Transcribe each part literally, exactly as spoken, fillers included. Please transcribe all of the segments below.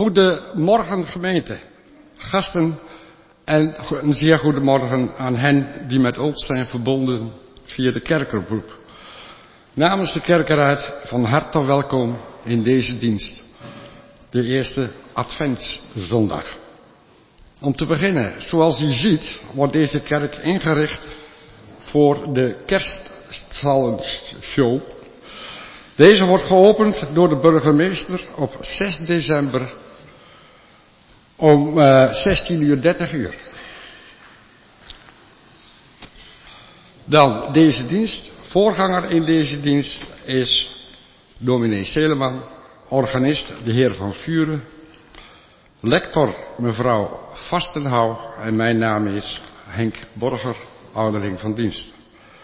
Goedemorgen gemeente, gasten en een zeer goedemorgen aan hen die met ons zijn verbonden via de kerkoproep. Namens de kerkenraad van harte welkom in deze dienst, de eerste Adventszondag. Om te beginnen, zoals u ziet, wordt deze kerk ingericht voor de Kerstpsalmshow. Deze wordt geopend door de burgemeester op zes december om uh, zestien uur dertig uur. Dan deze dienst. Voorganger in deze dienst is dominee Seleman, organist de heer Van Vuren, lector mevrouw Vastenhouw en mijn naam is Henk Borger, ouderling van dienst.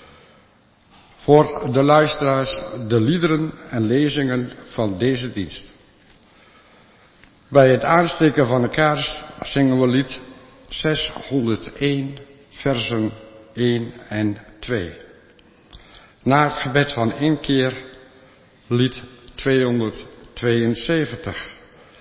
Voor de luisteraars de liederen en lezingen van deze dienst. Bij het aansteken van de kaars zingen we lied zeshonderdéén, versen één en twee. Na het gebed van inkeer lied tweehonderdtweeënzeventig.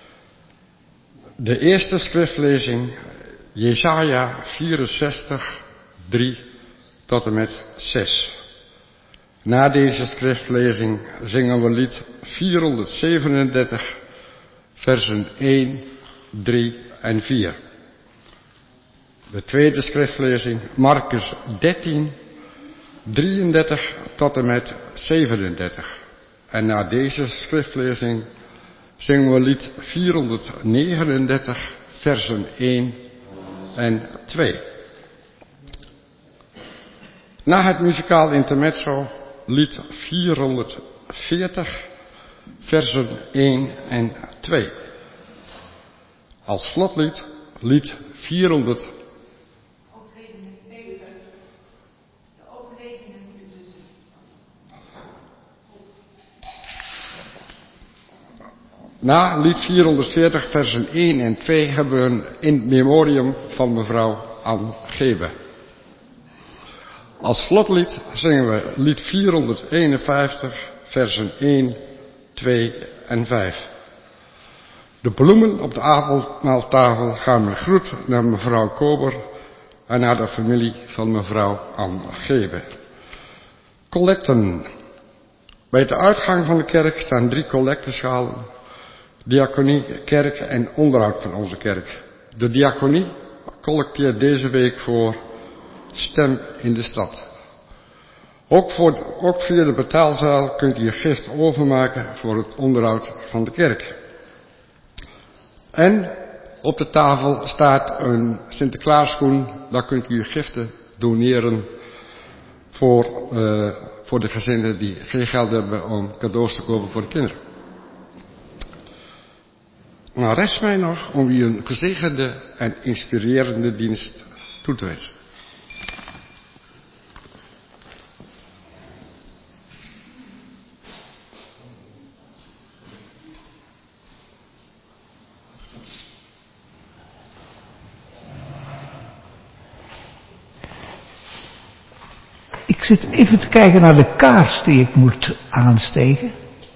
De eerste schriftlezing Jesaja vierenzestig, drie tot en met zes. Na deze schriftlezing zingen we lied vierhonderdzevenendertig, versen één, drie en vier. De tweede schriftlezing Marcus dertien, drieëndertig tot en met zevenendertig. En na deze schriftlezing zingen we lied vierhonderdnegenendertig, versen één en twee. Na het muzikaal intermezzo lied vierhonderdveertig, versen één en twee. Als slotlied lied vierhonderd. Na lied vierhonderdveertig, versen één en twee hebben we een in memoriam van mevrouw Ann Gebe. Als slotlied zingen we lied vierhonderdeenenvijftig, versen één, twee en vijf. De bloemen op de avondmaaltafel gaan met groet naar mevrouw Kober en naar de familie van mevrouw Ann Gebe. Collecten. Bij de uitgang van de kerk staan drie collecteschalen. Diaconie, kerk en onderhoud van onze kerk. De diaconie collecteert deze week voor Stem in de Stad. Ook, voor, ook via de betaalzaal kunt u uw gift overmaken voor het onderhoud van de kerk. En op de tafel staat een Sinterklaasschoen, daar kunt u uw giften doneren voor, uh, voor de gezinnen die geen geld hebben om cadeaus te kopen voor de kinderen. Nou rest mij nog om u een gezegende en inspirerende dienst toe te wensen. Ik zit even te kijken naar de kaars die ik moet aansteken.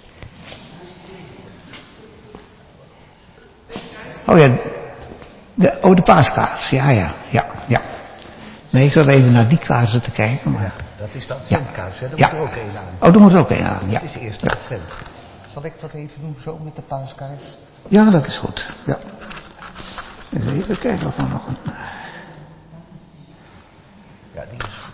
Oh ja, de, oh de paaskaars, ja, ja, ja, ja. Nee, ik zat even naar die kaarsen te kijken, maar... Ja, dat is de adventkaars, hè? Daar ja. moet er ook één aan. Oh, daar moet er ook één aan, ja. Dat is de eerste ja. advent. Zal ik dat even doen, zo, met de paaskaars? Ja, dat is goed, ja. Even kijken of er nog een... Ja, die is goed.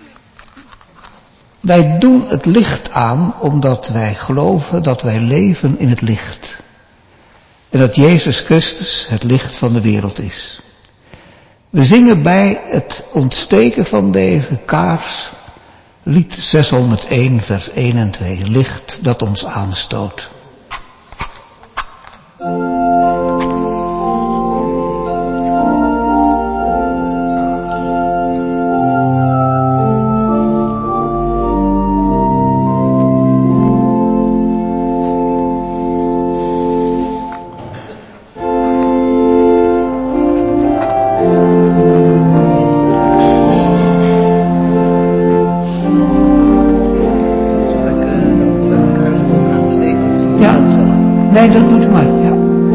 Wij doen het licht aan omdat wij geloven dat wij leven in het licht. En dat Jezus Christus het licht van de wereld is. We zingen bij het ontsteken van deze kaars lied zeshonderdéén, vers één en twee. Licht dat ons aanstoot. Nee, dat doet u maar, ja.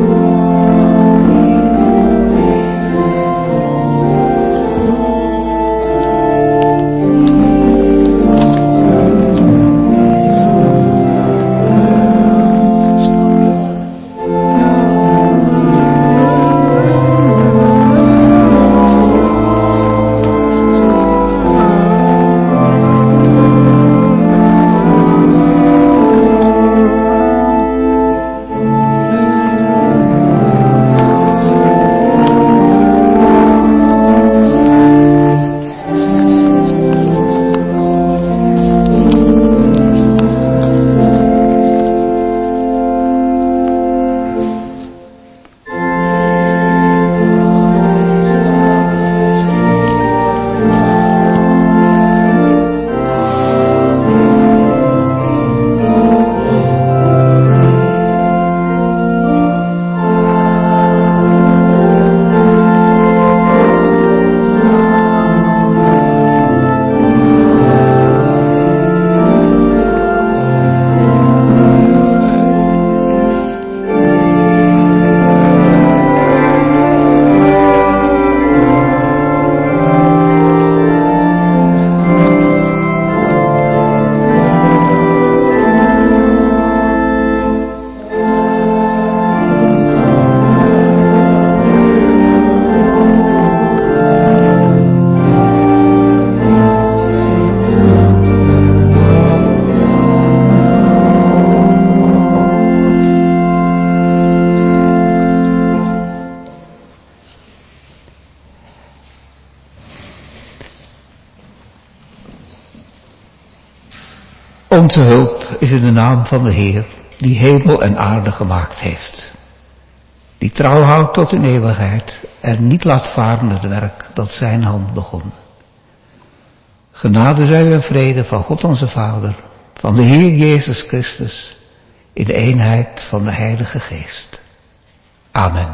Onze hulp is in de naam van de Heer, die hemel en aarde gemaakt heeft. Die trouw houdt tot in eeuwigheid en niet laat varen het werk dat zijn hand begon. Genade zij u en vrede van God onze Vader, van de Heer Jezus Christus, in de eenheid van de Heilige Geest. Amen.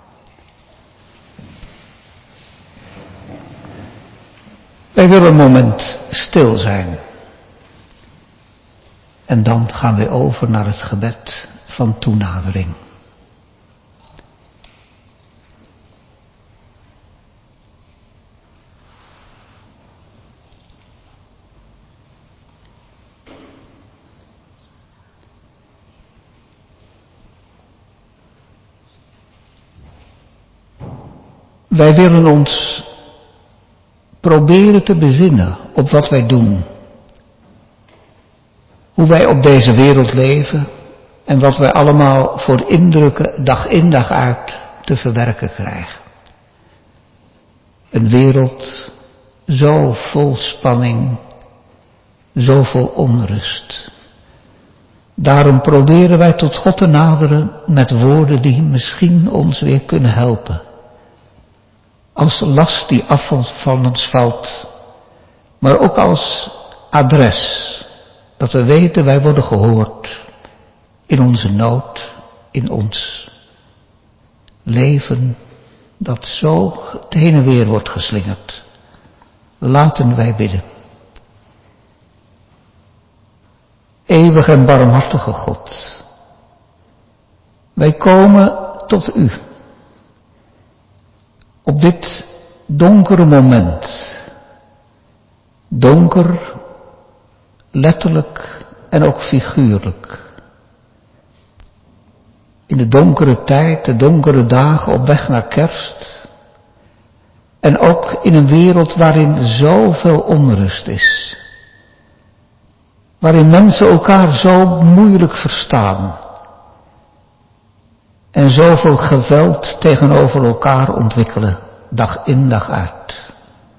Wij willen een moment stil zijn. En dan gaan we over naar het gebed van toenadering. Wij willen ons proberen te bezinnen op wat wij doen. Hoe wij op deze wereld leven en wat wij allemaal voor indrukken dag in dag uit te verwerken krijgen. Een wereld zo vol spanning, zo vol onrust. Daarom proberen wij tot God te naderen met woorden die misschien ons weer kunnen helpen. Als last die af van ons valt, maar ook als adres. Dat we weten, wij worden gehoord in onze nood, in ons leven, dat zo het heen en weer wordt geslingerd. Laten wij bidden. Eeuwig en barmhartige God, wij komen tot u. Op dit donkere moment, donker, letterlijk en ook figuurlijk. In de donkere tijd, de donkere dagen op weg naar kerst. En ook in een wereld waarin zoveel onrust is. Waarin mensen elkaar zo moeilijk verstaan. En zoveel geweld tegenover elkaar ontwikkelen, dag in dag uit.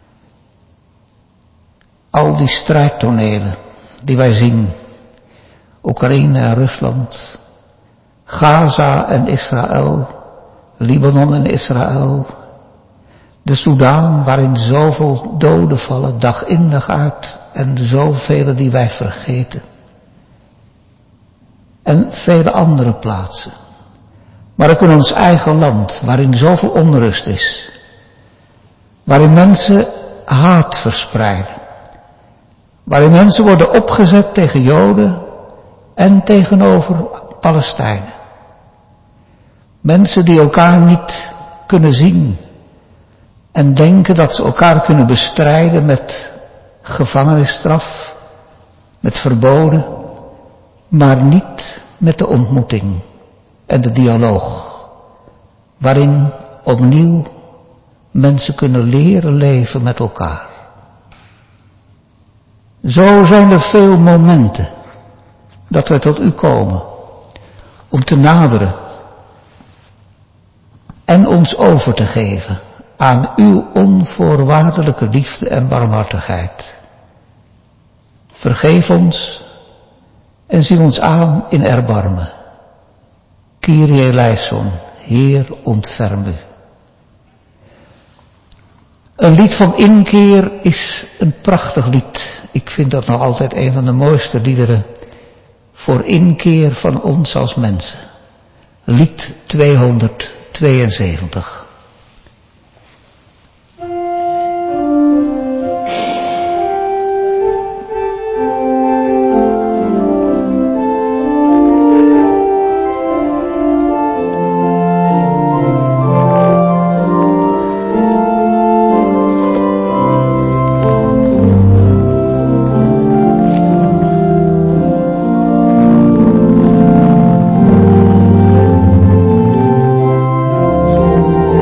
Al die strijdtonelen die wij zien, Oekraïne en Rusland, Gaza en Israël, Libanon en Israël, de Soedan waarin zoveel doden vallen, dag in dag uit, en zoveel die wij vergeten. En vele andere plaatsen. Maar ook in ons eigen land, waarin zoveel onrust is. Waarin mensen haat verspreiden. Waarin mensen worden opgezet tegen Joden en tegenover Palestijnen. Mensen die elkaar niet kunnen zien en denken dat ze elkaar kunnen bestrijden met gevangenisstraf, met verboden, maar niet met de ontmoeting en de dialoog, waarin opnieuw mensen kunnen leren leven met elkaar. Zo zijn er veel momenten dat wij tot u komen om te naderen en ons over te geven aan uw onvoorwaardelijke liefde en barmhartigheid. Vergeef ons en zie ons aan in erbarmen. Kyrie eleison, Heer, ontferm u. Een lied van inkeer is een prachtig lied. Ik vind dat nog altijd een van de mooiste liederen voor inkeer van ons als mensen. Lied tweehonderdtweeënzeventig. Thank you.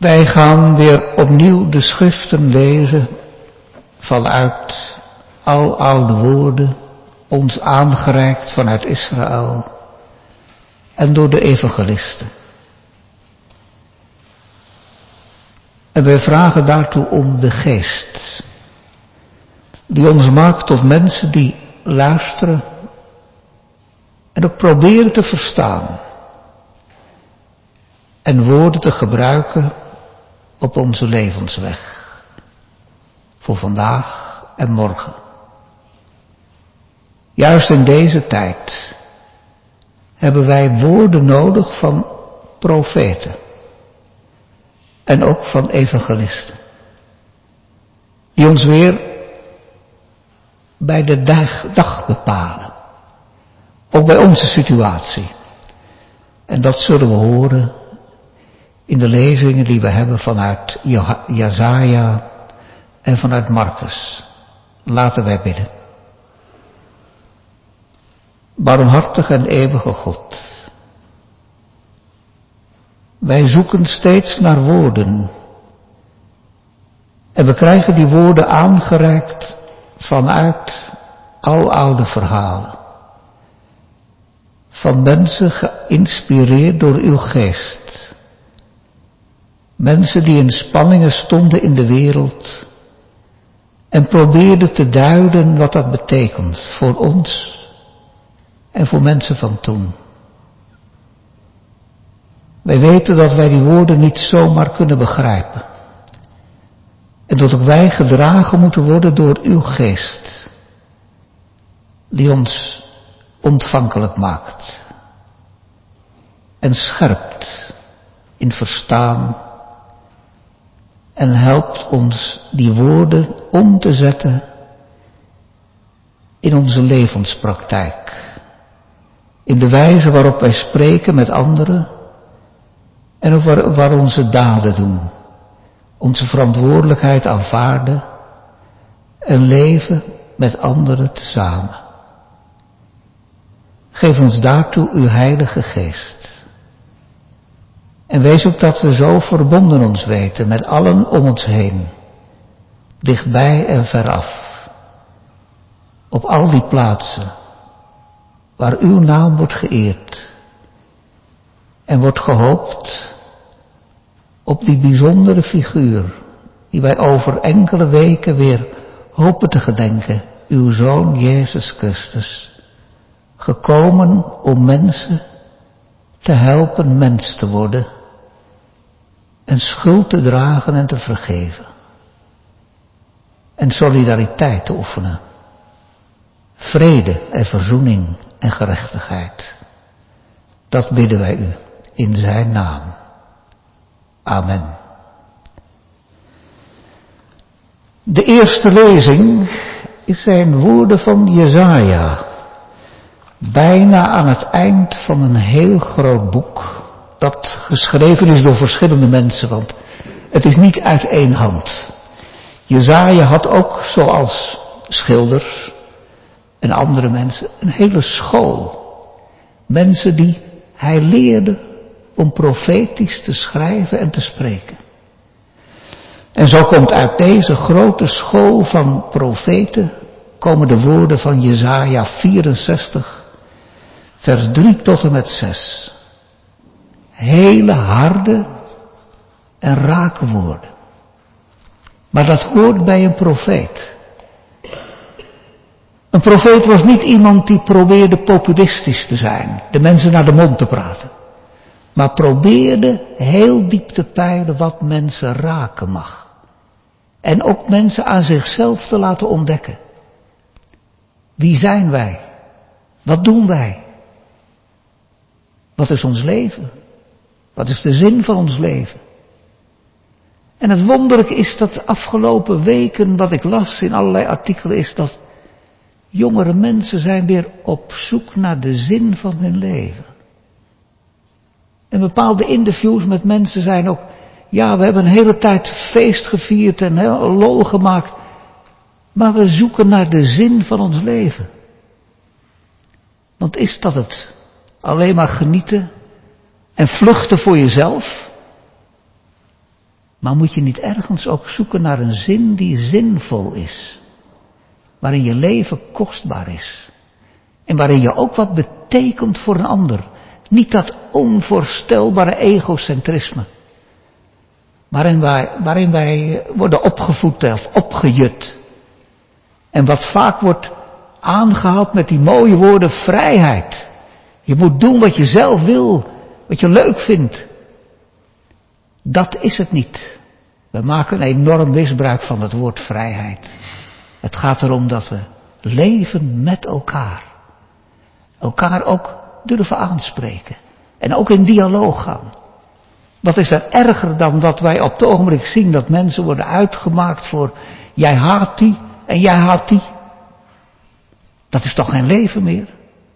Wij gaan weer opnieuw de schriften lezen vanuit aloude woorden, ons aangereikt vanuit Israël en door de evangelisten. En wij vragen daartoe om de geest, die ons maakt tot mensen die luisteren en ook proberen te verstaan en woorden te gebruiken op onze levensweg, voor vandaag en morgen. Juist in deze tijd hebben wij woorden nodig van profeten en ook van evangelisten, die ons weer bij de dag, dag bepalen, ook bij onze situatie. En dat zullen we horen in de lezingen die we hebben vanuit Jesaja en vanuit Marcus. Laten wij bidden. Barmhartige en eeuwige God, wij zoeken steeds naar woorden en we krijgen die woorden aangereikt vanuit aloude verhalen, van mensen geïnspireerd door uw geest, mensen die in spanningen stonden in de wereld en probeerden te duiden wat dat betekent voor ons en voor mensen van toen. Wij weten dat wij die woorden niet zomaar kunnen begrijpen. En dat ook wij gedragen moeten worden door uw geest, die ons ontvankelijk maakt en scherpt in verstaan en helpt ons die woorden om te zetten in onze levenspraktijk, in de wijze waarop wij spreken met anderen en over waar onze daden doen, onze verantwoordelijkheid aanvaarden en leven met anderen tezamen. Geef ons daartoe uw Heilige Geest. En wees ook dat we zo verbonden ons weten met allen om ons heen, dichtbij en veraf, op al die plaatsen waar uw naam wordt geëerd en wordt gehoopt op die bijzondere figuur die wij over enkele weken weer hopen te gedenken, uw Zoon Jezus Christus, gekomen om mensen te helpen mens te worden en schuld te dragen en te vergeven en solidariteit te oefenen, vrede en verzoening en gerechtigheid. Dat bidden wij u in zijn naam. Amen. De eerste lezing zijn woorden van Jesaja, bijna aan het eind van een heel groot boek, dat geschreven is door verschillende mensen, want het is niet uit één hand. Jesaja had ook, zoals schilders en andere mensen, een hele school. Mensen die hij leerde om profetisch te schrijven en te spreken. En zo komt uit deze grote school van profeten, komen de woorden van Jesaja vierenzestig, vers drie tot en met zes. Hele harde en rake woorden. Maar dat hoort bij een profeet. Een profeet was niet iemand die probeerde populistisch te zijn, de mensen naar de mond te praten. Maar probeerde heel diep te peilen wat mensen raken mag. En ook mensen aan zichzelf te laten ontdekken. Wie zijn wij? Wat doen wij? Wat is ons leven? Wat is de zin van ons leven? En het wonderlijke is dat de afgelopen weken, wat ik las in allerlei artikelen, is dat jongere mensen zijn weer op zoek naar de zin van hun leven. En bepaalde interviews met mensen zijn ook, ja, we hebben een hele tijd feest gevierd en heel lol gemaakt, maar we zoeken naar de zin van ons leven. Want is dat het? Alleen maar genieten en vluchten voor jezelf? Maar moet je niet ergens ook zoeken naar een zin die zinvol is? Waarin je leven kostbaar is. En waarin je ook wat betekent voor een ander. Niet dat onvoorstelbare egocentrisme. Waarin wij, waarin wij worden opgevoed of opgejut. En wat vaak wordt aangehaald met die mooie woorden vrijheid. Je moet doen wat je zelf wil. Wat je leuk vindt. Dat is het niet. We maken een enorm misbruik van het woord vrijheid. Het gaat erom dat we leven met elkaar. Elkaar ook durven aanspreken. En ook in dialoog gaan. Wat is er erger dan dat wij op het ogenblik zien dat mensen worden uitgemaakt voor jij haat die en jij haat die. Dat is toch geen leven meer?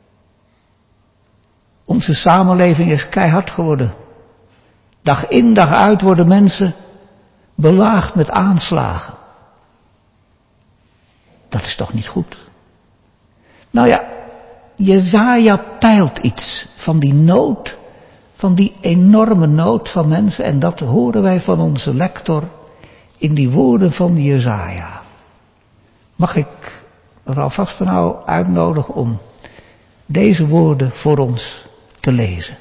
Onze samenleving is keihard geworden. Dag in dag uit worden mensen belaagd met aanslagen. Dat is toch niet goed? Nou ja, Jesaja peilt iets van die nood, van die enorme nood van mensen. En dat horen wij van onze lector in die woorden van Jesaja. Mag ik mevrouw Vastenau uitnodigen om deze woorden voor ons te lezen?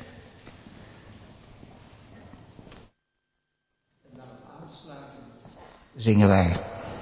Zingen wij.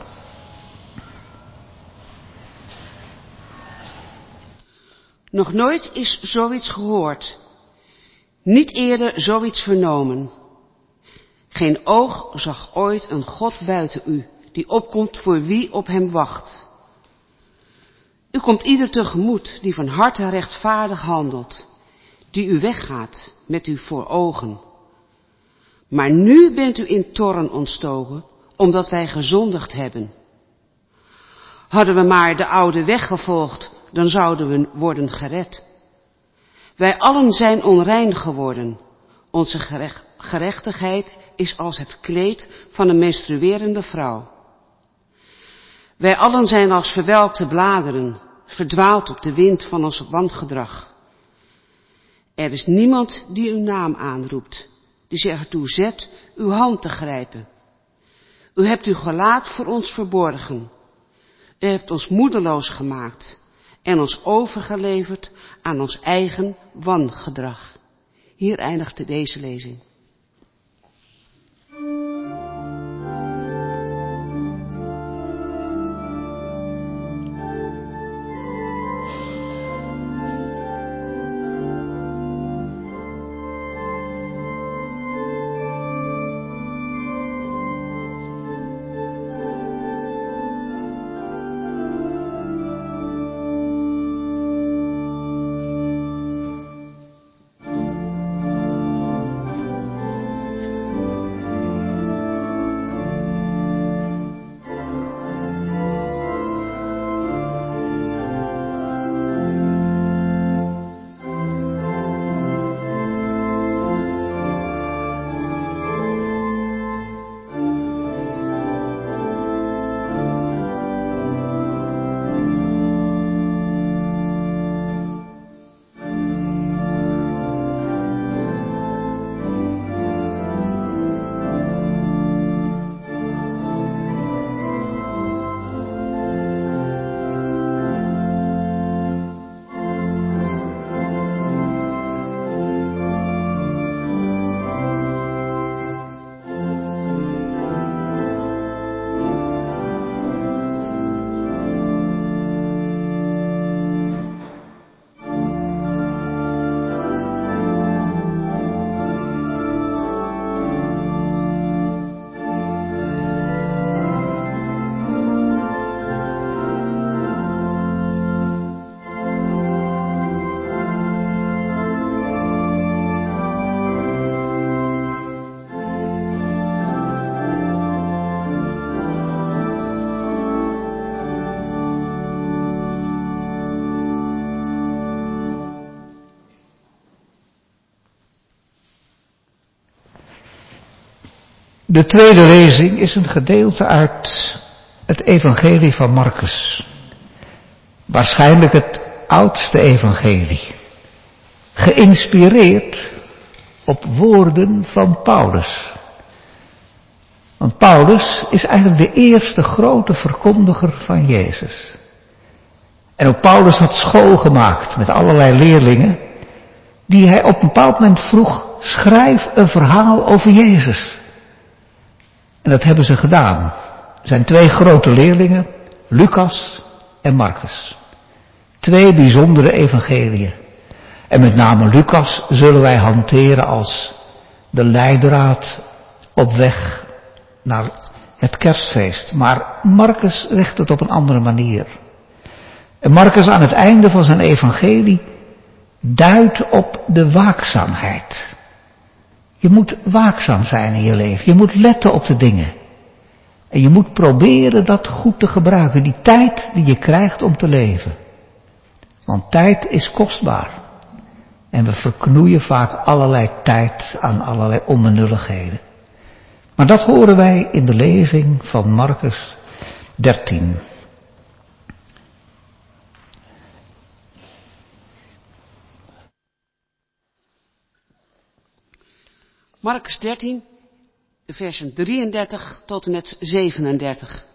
Nog nooit is zoiets gehoord, niet eerder zoiets vernomen. Geen oog zag ooit een God buiten u, die opkomt voor wie op hem wacht. U komt ieder tegemoet die van harte rechtvaardig handelt, die u weggaat met u voor ogen. Maar nu bent u in toorn ontstoken, omdat wij gezondigd hebben. Hadden we maar de oude weg gevolgd, dan zouden we worden gered. Wij allen zijn onrein geworden. Onze gerecht, gerechtigheid is als het kleed van een menstruerende vrouw. Wij allen zijn als verwelkte bladeren, verdwaald op de wind van ons wangedrag. Er is niemand die uw naam aanroept, die zich ertoe zet uw hand te grijpen. U hebt uw gelaat voor ons verborgen. U hebt ons moedeloos gemaakt en ons overgeleverd aan ons eigen wangedrag. Hier eindigde deze lezing. De tweede lezing is een gedeelte uit het evangelie van Marcus. Waarschijnlijk het oudste evangelie. Geïnspireerd op woorden van Paulus. Want Paulus is eigenlijk de eerste grote verkondiger van Jezus. En ook Paulus had school gemaakt met allerlei leerlingen, die hij op een bepaald moment vroeg, schrijf een verhaal over Jezus. En dat hebben ze gedaan. Er zijn twee grote leerlingen, Lucas en Marcus. Twee bijzondere evangeliën. En met name Lucas zullen wij hanteren als de leidraad op weg naar het kerstfeest. Maar Marcus legt het op een andere manier. En Marcus aan het einde van zijn evangelie duidt op de waakzaamheid. Je moet waakzaam zijn in je leven. Je moet letten op de dingen. En je moet proberen dat goed te gebruiken. Die tijd die je krijgt om te leven. Want tijd is kostbaar. En we verknoeien vaak allerlei tijd aan allerlei onbenulligheden. Maar dat horen wij in de lezing van Marcus dertien. Marcus dertien, de versen drieëndertig tot en met zevenendertig.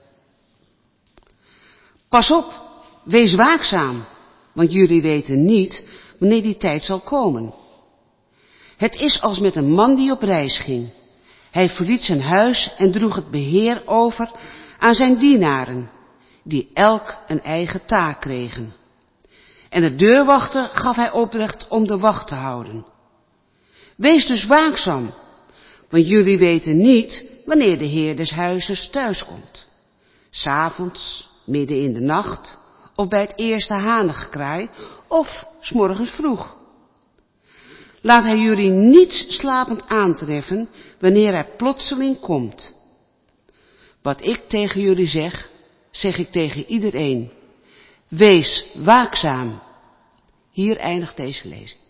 Pas op, wees waakzaam, want jullie weten niet wanneer die tijd zal komen. Het is als met een man die op reis ging. Hij verliet zijn huis en droeg het beheer over aan zijn dienaren, die elk een eigen taak kregen. En de deurwachter gaf hij opdracht om de wacht te houden. Wees dus waakzaam, want jullie weten niet wanneer de heer des huizes thuiskomt. 's Avonds, midden in de nacht, of bij het eerste hanengekraai, of 's morgens vroeg. Laat hij jullie niet slapend aantreffen wanneer hij plotseling komt. Wat ik tegen jullie zeg, zeg ik tegen iedereen. Wees waakzaam. Hier eindigt deze lezing.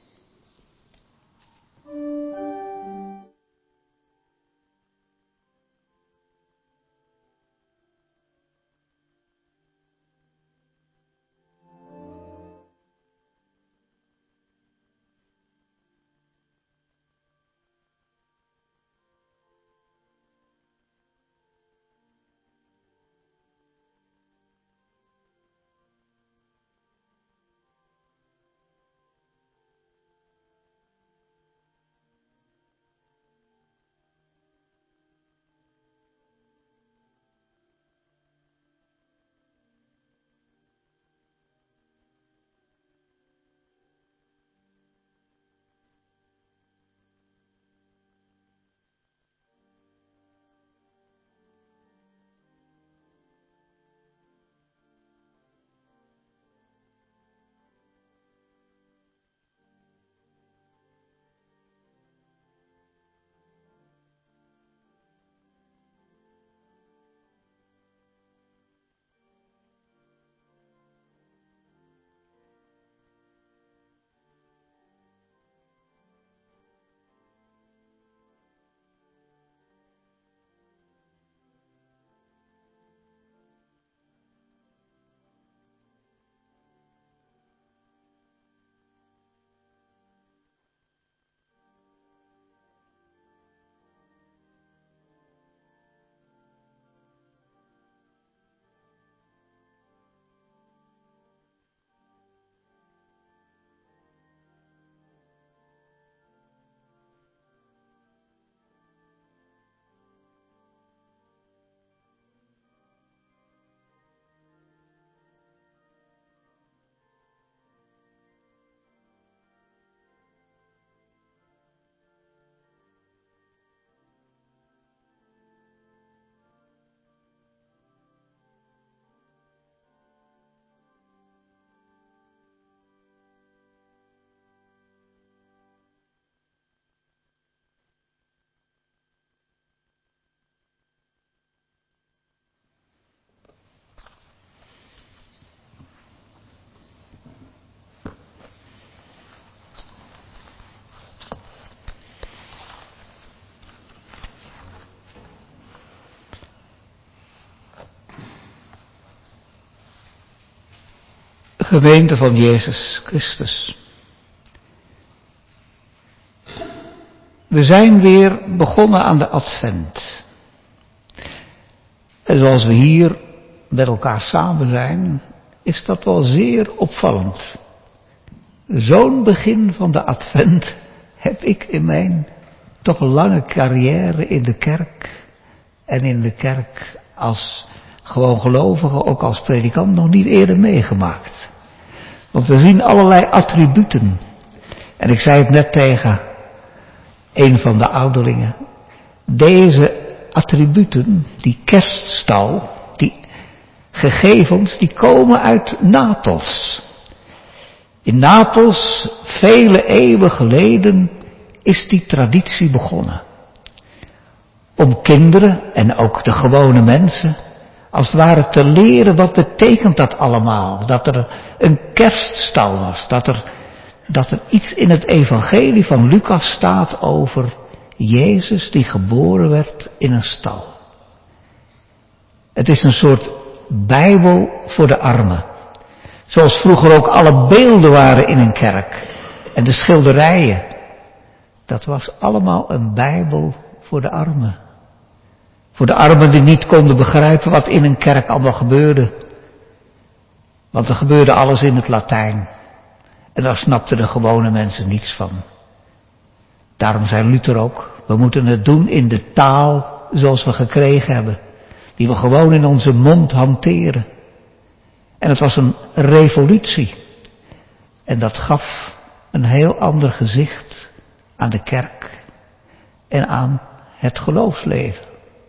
Gemeente van Jezus Christus. We zijn weer begonnen aan de Advent. En zoals we hier met elkaar samen zijn, is dat wel zeer opvallend. Zo'n begin van de Advent heb ik in mijn toch lange carrière in de kerk en in de kerk als gewoon gelovige, ook als predikant, nog niet eerder meegemaakt. Want we zien allerlei attributen. En ik zei het net tegen een van de ouderlingen. Deze attributen, die kerststal, die gegevens, die komen uit Napels. In Napels, vele eeuwen geleden, is die traditie begonnen. Om kinderen en ook de gewone mensen als het ware te leren wat betekent dat allemaal. Dat er een kerststal was. Dat er, dat er iets in het evangelie van Lucas staat over Jezus die geboren werd in een stal. Het is een soort Bijbel voor de armen. Zoals vroeger ook alle beelden waren in een kerk. En de schilderijen. Dat was allemaal een Bijbel voor de armen. Voor de armen die niet konden begrijpen wat in een kerk allemaal gebeurde. Want er gebeurde alles in het Latijn. En daar snapten de gewone mensen niets van. Daarom zei Luther ook, we moeten het doen in de taal zoals we gekregen hebben. Die we gewoon in onze mond hanteren. En het was een revolutie. En dat gaf een heel ander gezicht aan de kerk en aan het geloofsleven.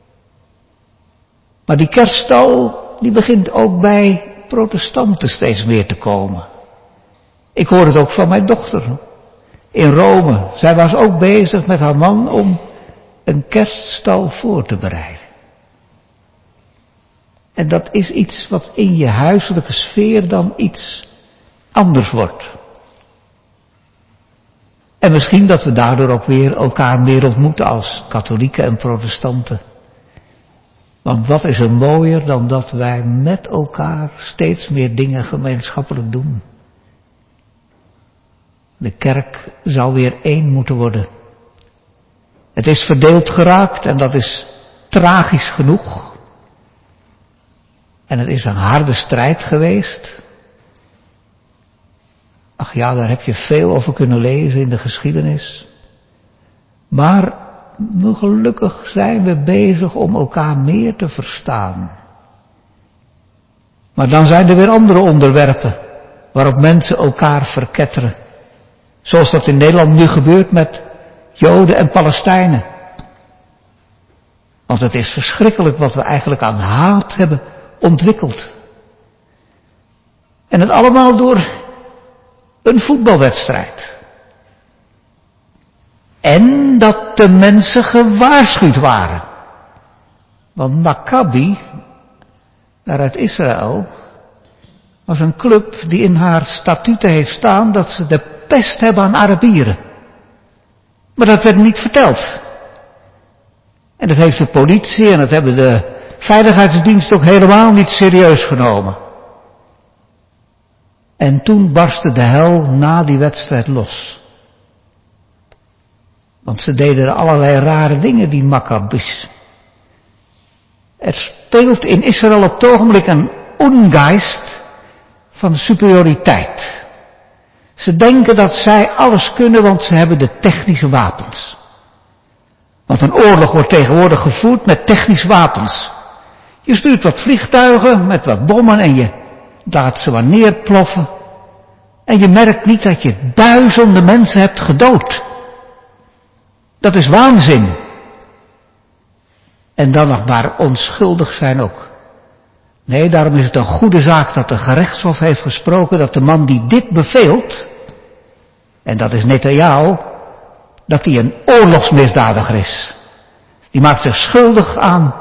Maar die kerststal, die begint ook bij protestanten steeds meer te komen. Ik hoor het ook van mijn dochter. In Rome, zij was ook bezig met haar man om een kerststal voor te bereiden. En dat is iets wat in je huiselijke sfeer dan iets anders wordt. En misschien dat we daardoor ook weer elkaar meer ontmoeten als katholieken en protestanten. Want wat is er mooier dan dat wij met elkaar steeds meer dingen gemeenschappelijk doen. De kerk zou weer één moeten worden. Het is verdeeld geraakt en dat is tragisch genoeg. En het is een harde strijd geweest. Ach ja, daar heb je veel over kunnen lezen in de geschiedenis. Maar gelukkig zijn we bezig om elkaar meer te verstaan. Maar dan zijn er weer andere onderwerpen waarop mensen elkaar verketteren. Zoals dat in Nederland nu gebeurt met Joden en Palestijnen. Want het is verschrikkelijk wat we eigenlijk aan haat hebben ontwikkeld. En het allemaal door een voetbalwedstrijd. En dat de mensen gewaarschuwd waren. Want Maccabi, daar uit Israël, was een club die in haar statuten heeft staan dat ze de pest hebben aan Arabieren. Maar dat werd niet verteld. En dat heeft de politie en dat hebben de veiligheidsdiensten ook helemaal niet serieus genomen. En toen barstte de hel na die wedstrijd los. Want ze deden er allerlei rare dingen, die Maccabis. Er speelt in Israël op het ogenblik een ongeist van superioriteit. Ze denken dat zij alles kunnen, want ze hebben de technische wapens. Want een oorlog wordt tegenwoordig gevoerd met technische wapens. Je stuurt wat vliegtuigen met wat bommen en je laat ze maar neerploffen. En je merkt niet dat je duizenden mensen hebt gedood. Dat is waanzin. En dan nog maar onschuldig zijn ook. Nee, daarom is het een goede zaak dat de gerechtshof heeft gesproken dat de man die dit beveelt, en dat is Netanyahu, dat hij een oorlogsmisdadiger is. Die maakt zich schuldig aan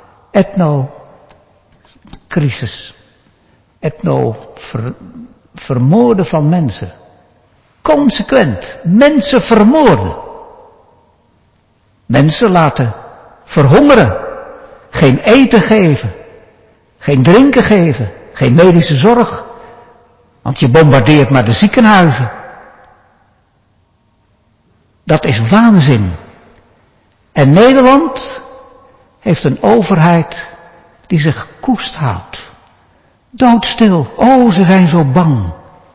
etnocrisis. Etno ver, vermoorden van mensen. Consequent. Mensen vermoorden. Mensen laten verhongeren. Geen eten geven. Geen drinken geven. Geen medische zorg. Want je bombardeert maar de ziekenhuizen. Dat is waanzin. En Nederland heeft een overheid die zich koest houdt. Doodstil, oh, ze zijn zo bang.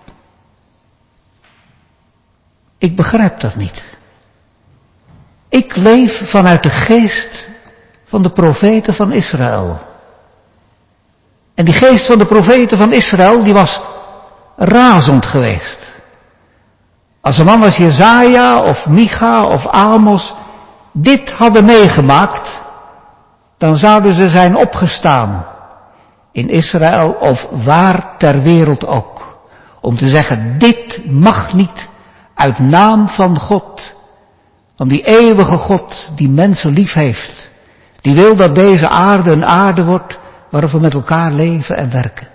Ik begrijp dat niet. Ik leef vanuit de geest van de profeten van Israël. En die geest van de profeten van Israël, die was razend geweest. Als een man als Jesaja of Micha of Amos dit hadden meegemaakt, dan zouden ze zijn opgestaan in Israël of waar ter wereld ook. Om te zeggen, dit mag niet uit naam van God. Van die eeuwige God die mensen lief heeft. Die wil dat deze aarde een aarde wordt waarop we met elkaar leven en werken.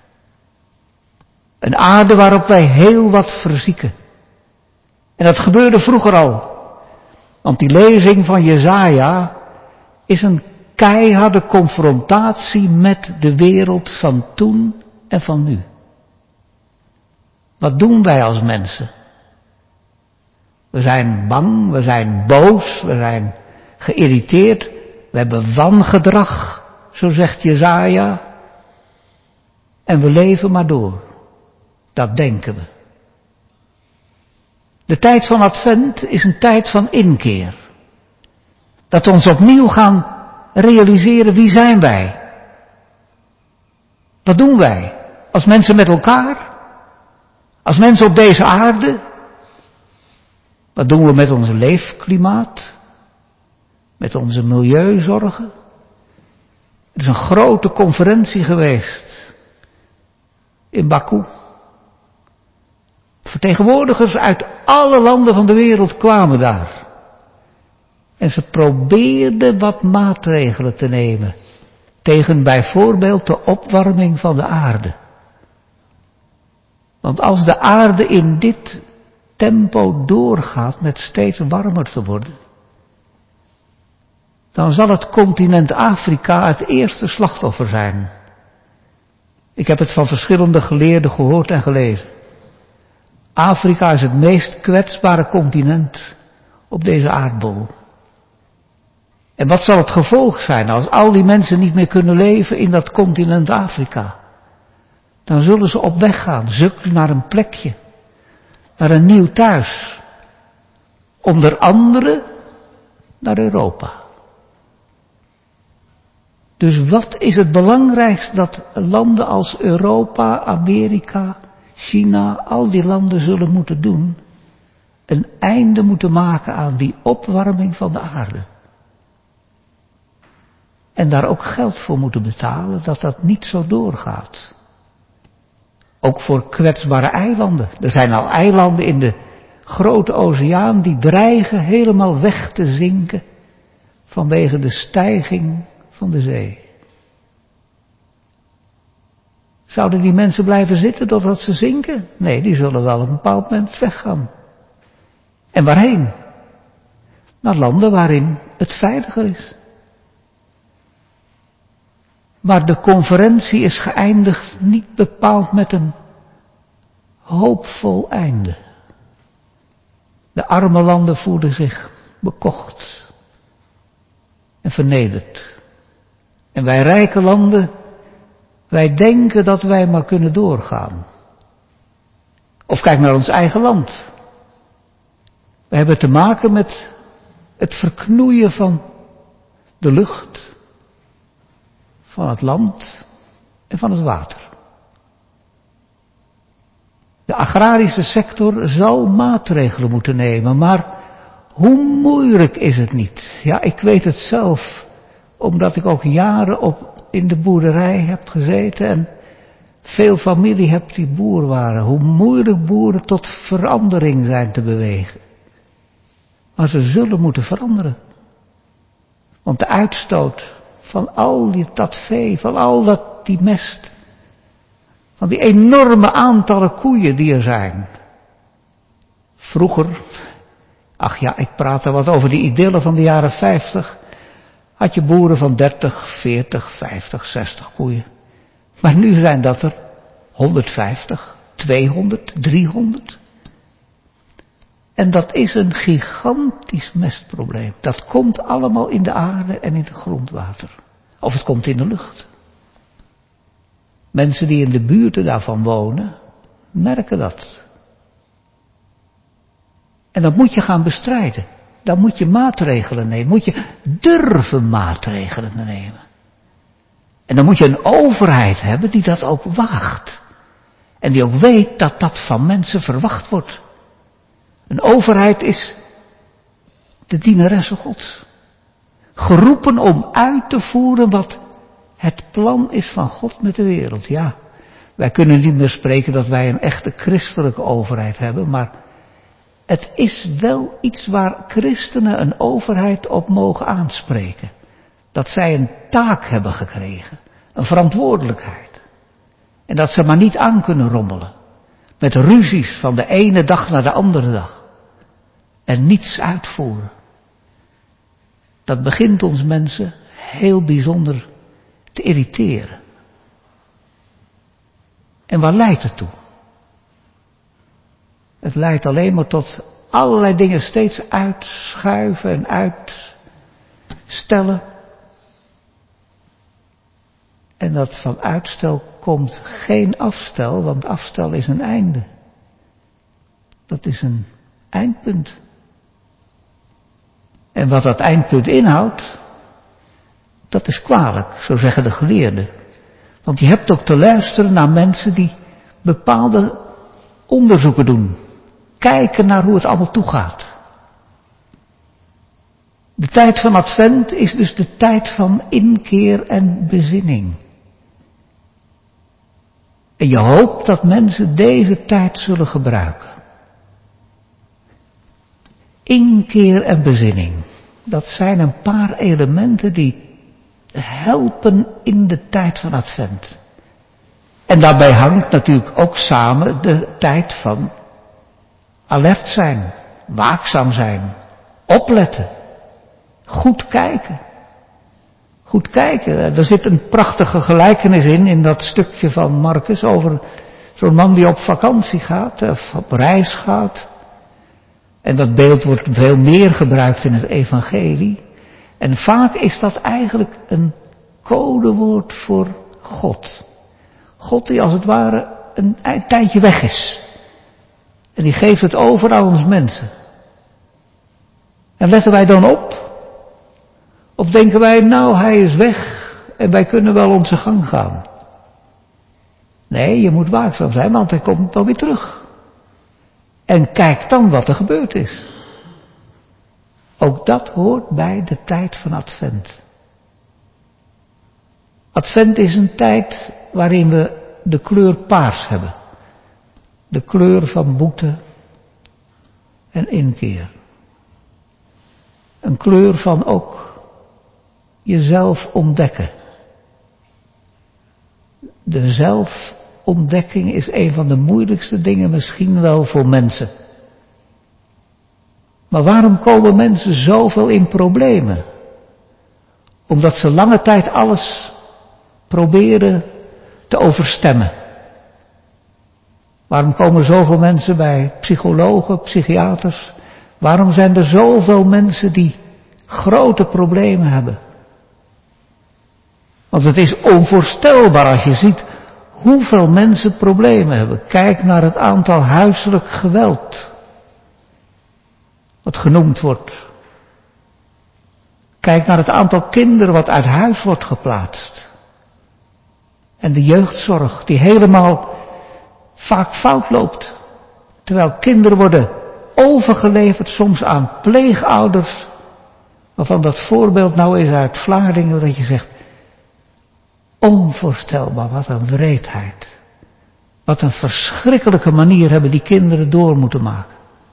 Een aarde waarop wij heel wat verzieken. En dat gebeurde vroeger al. Want die lezing van Jesaja is een keiharde confrontatie met de wereld van toen en van nu. Wat doen wij als mensen? We zijn bang, we zijn boos, we zijn geïrriteerd, we hebben wangedrag, zo zegt Jesaja. En we leven maar door. Dat denken we. De tijd van Advent is een tijd van inkeer. Dat we ons opnieuw gaan realiseren, wie zijn wij? Wat doen wij? Als mensen met elkaar? Als mensen op deze aarde? Wat doen we met ons leefklimaat? Met onze milieuzorgen? Er is een grote conferentie geweest in Baku. Vertegenwoordigers uit alle landen van de wereld kwamen daar. En ze probeerden wat maatregelen te nemen tegen bijvoorbeeld de opwarming van de aarde. Want als de aarde in dit tempo doorgaat met steeds warmer te worden, dan zal het continent Afrika het eerste slachtoffer zijn. Ik heb het van verschillende geleerden gehoord en gelezen. Afrika is het meest kwetsbare continent op deze aardbol. En wat zal het gevolg zijn als al die mensen niet meer kunnen leven in dat continent Afrika? Dan zullen ze op weg gaan, zoeken naar een plekje, naar een nieuw thuis. Onder andere naar Europa. Dus wat is het belangrijkste dat landen als Europa, Amerika, China, al die landen zullen moeten doen? Een einde moeten maken aan die opwarming van de aarde. En daar ook geld voor moeten betalen, dat dat niet zo doorgaat. Ook voor kwetsbare eilanden. Er zijn al eilanden in de grote oceaan die dreigen helemaal weg te zinken vanwege de stijging van de zee. Zouden die mensen blijven zitten totdat ze zinken? Nee, die zullen wel op een bepaald moment weggaan. En waarheen? Naar landen waarin het veiliger is. Maar de conferentie is geëindigd niet bepaald met een hoopvol einde. De arme landen voelden zich bekocht en vernederd. En wij rijke landen, wij denken dat wij maar kunnen doorgaan. Of kijk naar ons eigen land. We hebben te maken met het verknoeien van de lucht, van het land en van het water. De agrarische sector zal maatregelen moeten nemen, maar hoe moeilijk is het niet? Ja, ik weet het zelf, omdat ik ook jaren op in de boerderij heb gezeten en veel familie heb die boer waren. Hoe moeilijk boeren tot verandering zijn te bewegen. Maar ze zullen moeten veranderen. Want de uitstoot van al die, dat vee, van al dat, die mest, van die enorme aantallen koeien die er zijn. Vroeger, ach ja, ik praat er wat over die idylle van de jaren vijftig, had je boeren van dertig, veertig, vijftig, zestig koeien. Maar nu zijn dat er honderdvijftig, tweehonderd, driehonderd. En dat is een gigantisch mestprobleem. Dat komt allemaal in de aarde en in het grondwater. Of het komt in de lucht. Mensen die in de buurten daarvan wonen, merken dat. En dat moet je gaan bestrijden. Dan moet je maatregelen nemen. Moet je durven maatregelen nemen. En dan moet je een overheid hebben die dat ook waagt. En die ook weet dat dat van mensen verwacht wordt. Een overheid is de dienaresse Gods. Geroepen om uit te voeren wat het plan is van God met de wereld. Ja, wij kunnen niet meer spreken dat wij een echte christelijke overheid hebben, maar het is wel iets waar christenen een overheid op mogen aanspreken. Dat zij een taak hebben gekregen, een verantwoordelijkheid. En dat ze maar niet aan kunnen rommelen. Met ruzies van de ene dag naar de andere dag. En niets uitvoeren. Dat begint ons mensen heel bijzonder te irriteren. En waar leidt het toe? Het leidt alleen maar tot allerlei dingen steeds uitschuiven en uitstellen. En dat van uitstel komt geen afstel, want afstel is een einde. Dat is een eindpunt. En wat dat eindpunt inhoudt, dat is kwalijk, zo zeggen de geleerden. Want je hebt ook te luisteren naar mensen die bepaalde onderzoeken doen. Kijken naar hoe het allemaal toegaat. De tijd van Advent is dus de tijd van inkeer en bezinning. En je hoopt dat mensen deze tijd zullen gebruiken. Inkeer en bezinning. Dat zijn een paar elementen die helpen in de tijd van Advent. En daarbij hangt natuurlijk ook samen de tijd van alert zijn, waakzaam zijn, opletten, goed kijken. Goed kijken, er zit een prachtige gelijkenis in, in dat stukje van Marcus over zo'n man die op vakantie gaat, of op reis gaat. En dat beeld wordt veel meer gebruikt in het evangelie. En vaak is dat eigenlijk een codewoord voor God. God die als het ware een tijdje weg is. En die geeft het over aan ons mensen. En letten wij dan op? Of denken wij, nou hij is weg en wij kunnen wel onze gang gaan? Nee, je moet waakzaam zijn, want hij komt wel weer terug. En kijk dan wat er gebeurd is. Ook dat hoort bij de tijd van Advent. Advent is een tijd waarin we de kleur paars hebben. De kleur van boete en inkeer. Een kleur van ook jezelf ontdekken. De zelfontdekking is een van de moeilijkste dingen misschien wel voor mensen. Maar waarom komen mensen zoveel in problemen? Omdat ze lange tijd alles proberen te overstemmen. Waarom komen zoveel mensen bij psychologen, psychiaters? Waarom zijn er zoveel mensen die grote problemen hebben? Want het is onvoorstelbaar als je ziet hoeveel mensen problemen hebben. Kijk naar het aantal huiselijk geweld. Wat genoemd wordt. Kijk naar het aantal kinderen wat uit huis wordt geplaatst. En de jeugdzorg die helemaal vaak fout loopt. Terwijl kinderen worden overgeleverd soms aan pleegouders. Waarvan dat voorbeeld nou is uit Vlaardingen dat je zegt. Onvoorstelbaar, wat een wreedheid. Wat een verschrikkelijke manier hebben die kinderen door moeten maken.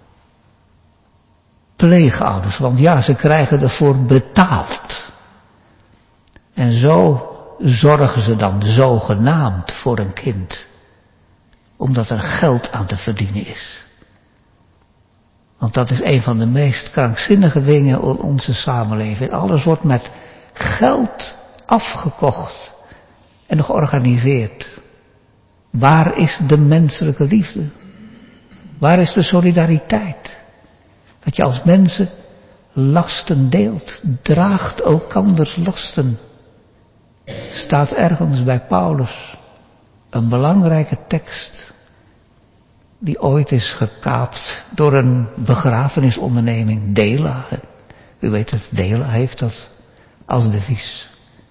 Pleegouders, want ja, ze krijgen ervoor betaald. En zo zorgen ze dan zogenaamd voor een kind. Omdat er geld aan te verdienen is. Want dat is een van de meest krankzinnige dingen in onze samenleving. Alles wordt met geld afgekocht en georganiseerd. Waar is de menselijke liefde? Waar is de solidariteit? Dat je als mensen lasten deelt, draagt elkanders lasten. Staat ergens bij Paulus. een belangrijke tekst die ooit is gekaapt door een begrafenisonderneming, Dela. U weet het, Dela heeft dat als devies.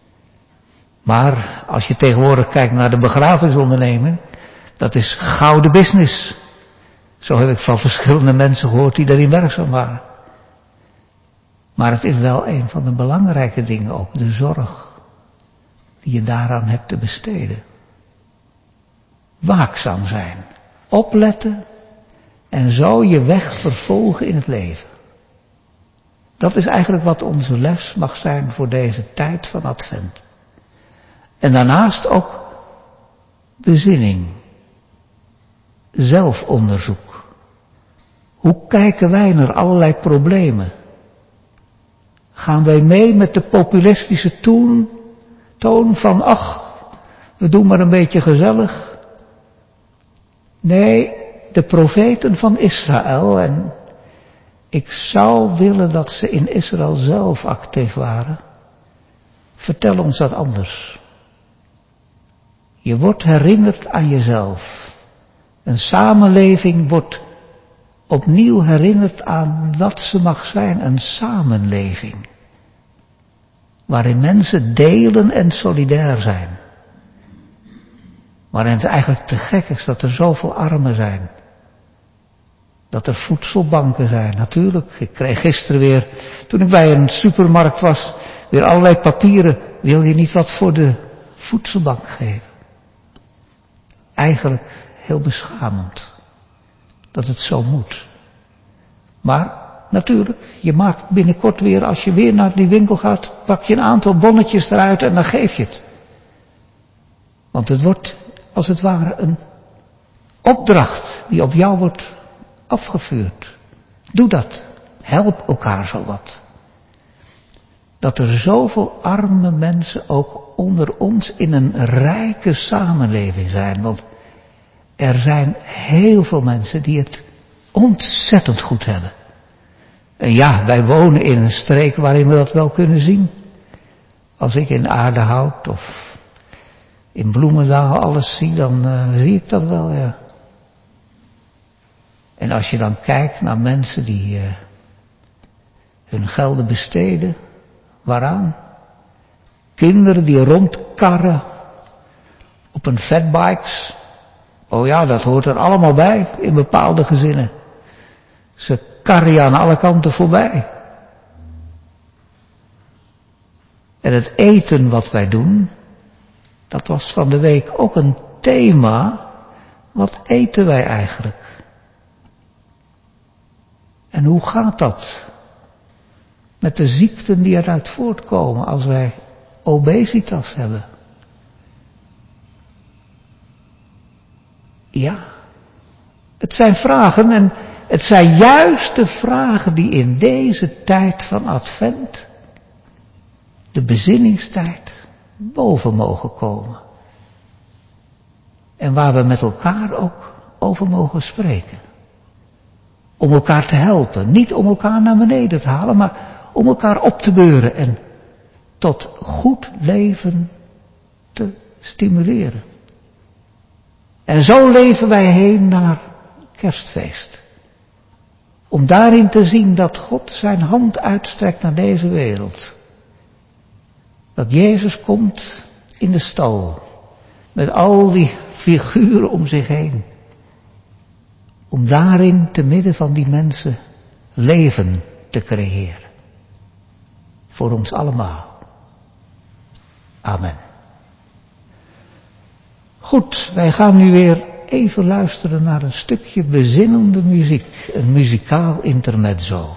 Maar als je tegenwoordig kijkt naar de begrafenisonderneming, dat is gouden business. Zo heb ik van verschillende mensen gehoord die daarin werkzaam waren. Maar het is wel een van de belangrijke dingen ook, de zorg die je daaraan hebt te besteden. Waakzaam zijn, opletten en zo je weg vervolgen in het leven. Dat is eigenlijk wat onze les mag zijn voor deze tijd van Advent. En daarnaast ook bezinning, zelfonderzoek. Hoe kijken wij naar allerlei problemen? Gaan wij mee met de populistische toon, toon van ach, we doen maar een beetje gezellig? Nee, de profeten van Israël, en ik zou willen dat ze in Israël zelf actief waren, vertellen ons dat anders. Je wordt herinnerd aan jezelf. Een samenleving wordt opnieuw herinnerd aan wat ze mag zijn, een samenleving. Waarin mensen delen en solidair zijn. Waarin het eigenlijk te gek is dat er zoveel armen zijn. Dat er voedselbanken zijn. Natuurlijk, ik kreeg gisteren weer, toen ik bij een supermarkt was, weer allerlei papieren. Wil je niet wat voor de voedselbank geven? Eigenlijk heel beschamend dat het zo moet. Maar natuurlijk, je maakt binnenkort weer, als je weer naar die winkel gaat, pak je een aantal bonnetjes eruit en dan geef je het. Want het wordt als het ware een opdracht die op jou wordt afgevuurd. Doe dat. Help elkaar zo wat. Dat er zoveel arme mensen ook onder ons in een rijke samenleving zijn. Want er zijn heel veel mensen die het ontzettend goed hebben. En ja, wij wonen in een streek waarin we dat wel kunnen zien. Als ik in Aardehout of in Bloemendaal alles zie, dan uh, zie ik dat wel, ja. En als je dan kijkt naar mensen die uh, hun gelden besteden, waaraan? Kinderen die rondkarren op een fatbikes. Oh ja, dat hoort er allemaal bij in bepaalde gezinnen. Ze karren je aan alle kanten voorbij. En het eten wat wij doen, dat was van de week ook een thema. Wat eten wij eigenlijk? En hoe gaat dat met de ziekten die eruit voortkomen als wij obesitas hebben? Ja, het zijn vragen en het zijn juist de vragen die in deze tijd van Advent, de bezinningstijd, boven mogen komen. En waar we met elkaar ook over mogen spreken. Om elkaar te helpen. Niet om elkaar naar beneden te halen, maar om elkaar op te beuren en tot goed leven te stimuleren. En zo leven wij heen naar Kerstfeest. Om daarin te zien dat God zijn hand uitstrekt naar deze wereld. Dat Jezus komt in de stal. Met al die figuren om zich heen. Om daarin te midden van die mensen leven te creëren. Voor ons allemaal. Amen. Goed, wij gaan nu weer even luisteren naar een stukje bezinnende muziek. Een muzikaal intermezzo.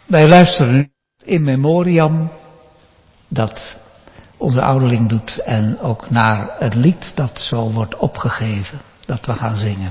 Wij luisteren nu in memoriam dat onze ouderling doet en ook naar het lied dat zo wordt opgegeven, dat we gaan zingen.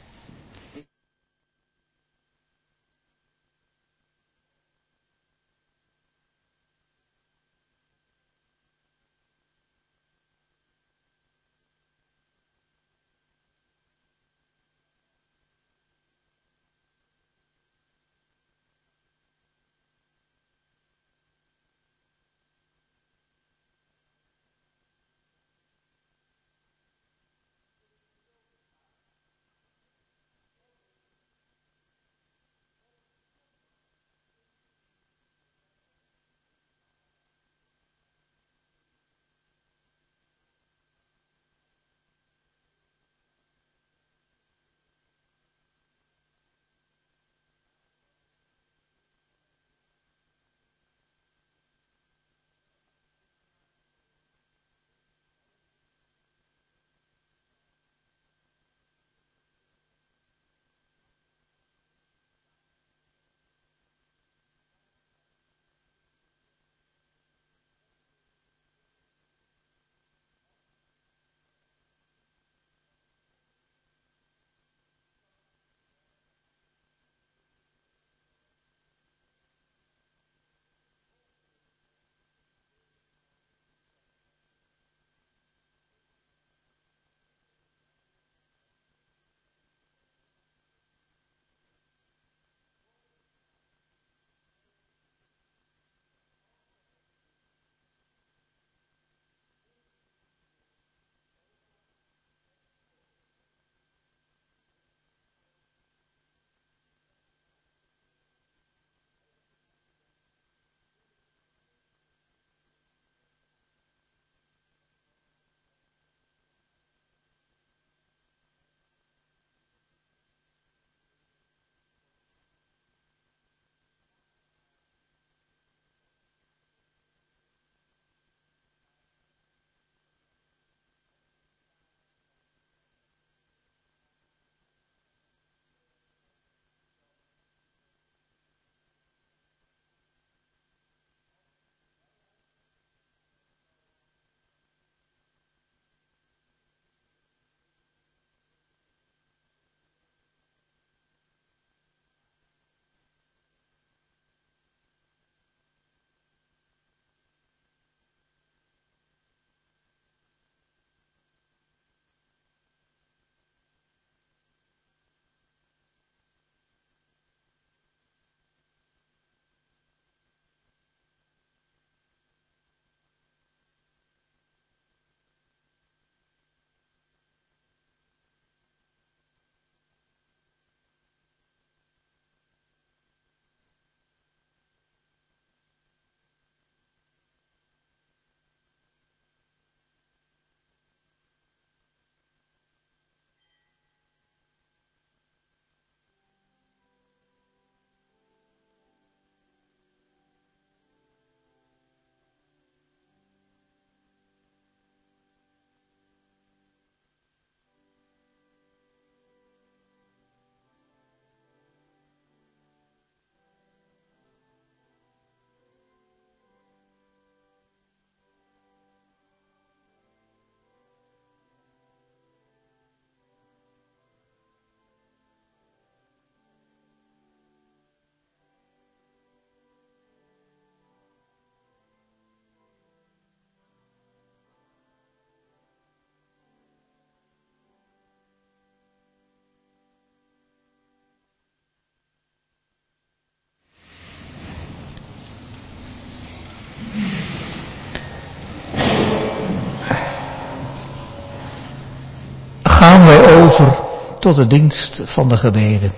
Gaan wij over tot de dienst van de gebeden.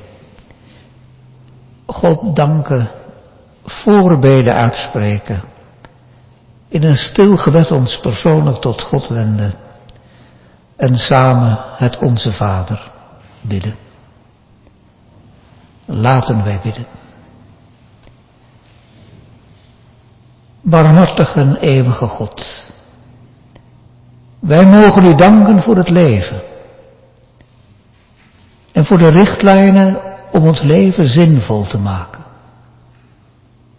God danken, voorbeden uitspreken. In een stil gebed ons persoonlijk tot God wenden. En samen het Onze Vader bidden. Laten wij bidden. Barmhartige en eeuwige God. Wij mogen u danken voor het leven. En voor de richtlijnen om ons leven zinvol te maken.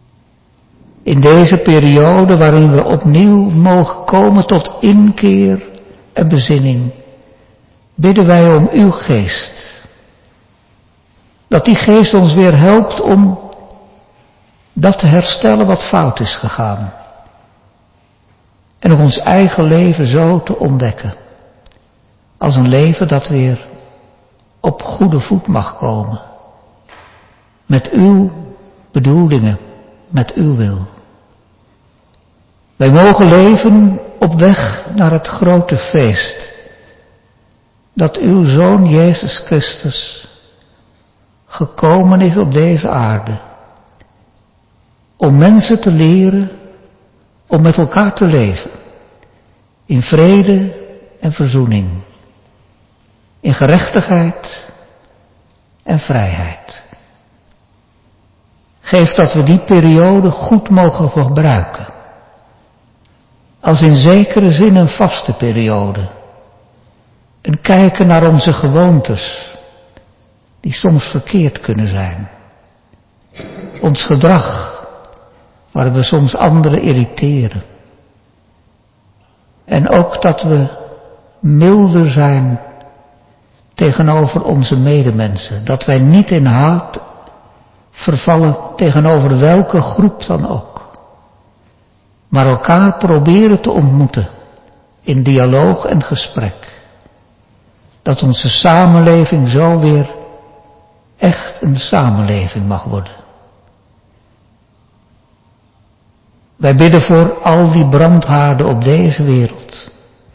In deze periode waarin we opnieuw mogen komen tot inkeer en bezinning, bidden wij om uw geest. Dat die geest ons weer helpt om dat te herstellen wat fout is gegaan. En om ons eigen leven zo te ontdekken. Als een leven dat weer op goede voet mag komen. Met uw bedoelingen, met uw wil. Wij mogen leven op weg naar het grote feest. Dat uw Zoon Jezus Christus gekomen is op deze aarde. Om mensen te leren om met elkaar te leven. In vrede en verzoening. In gerechtigheid en vrijheid. Geef dat we die periode goed mogen gebruiken. Als in zekere zin een vaste periode. En kijken naar onze gewoontes, die soms verkeerd kunnen zijn. Ons gedrag, waar we soms anderen irriteren. En ook dat we milder zijn tegenover onze medemensen. Dat wij niet in haat vervallen tegenover welke groep dan ook. Maar elkaar proberen te ontmoeten in dialoog en gesprek. Dat onze samenleving zo weer echt een samenleving mag worden. Wij bidden voor al die brandhaarden op deze wereld.